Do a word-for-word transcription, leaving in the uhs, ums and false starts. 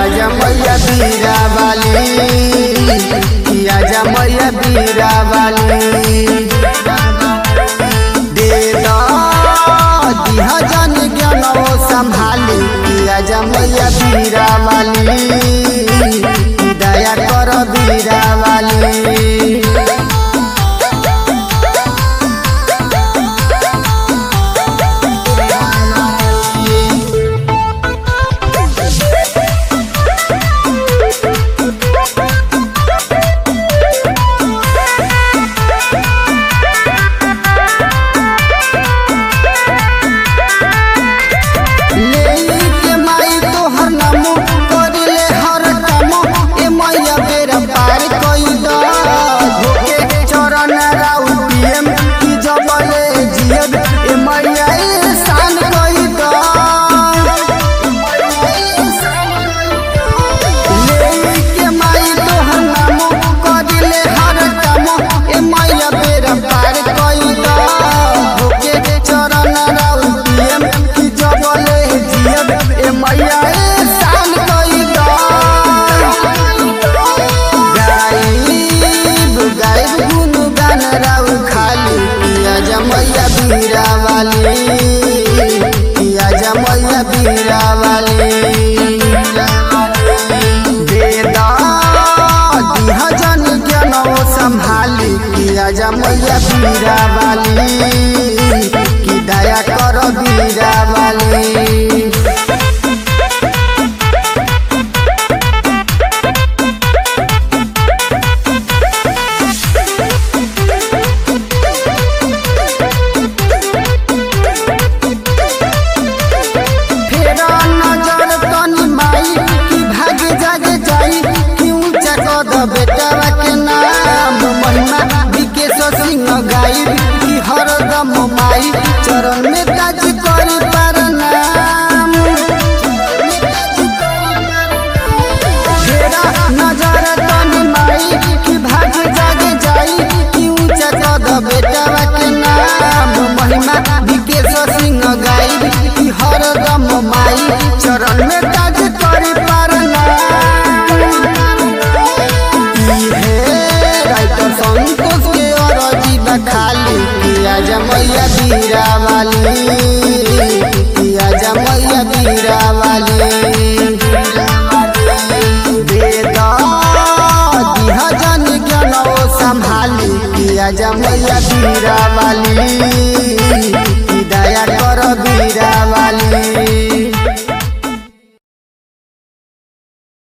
मैया बीरा वाली, किया जा मैया बीरा वाली। दे दिहा जन ज्ञान संभाली, किया जा मैया बीरा वाली, दया कर बीरा वाली। बीरा वाली, किया जा मैया बीरा वाली। दे दिहा जन ज्ञान संभाली, किया जा मैया बीरा वाली, कि दया कर बीरा वाली। बेटवा के नाम महिमा विकेश सिंह गाई, कि हरदम माई चरण में ताज करी प्रणाम। फेरा नजर तनी माई, कि भाग जागे जाई, कि ऊंचा कद बेटवा के नाम महिमा विकेश सिंह गाई, कि हरदम माई चरण में ताज करी प्रणाम। संतोष के और जीवा खाली, किया जा मैया बीरा वाली, किया जा मैया बीरा वाली। दे दिहा जन ज्ञान संभाली, किया जा मैया बीरा वाली।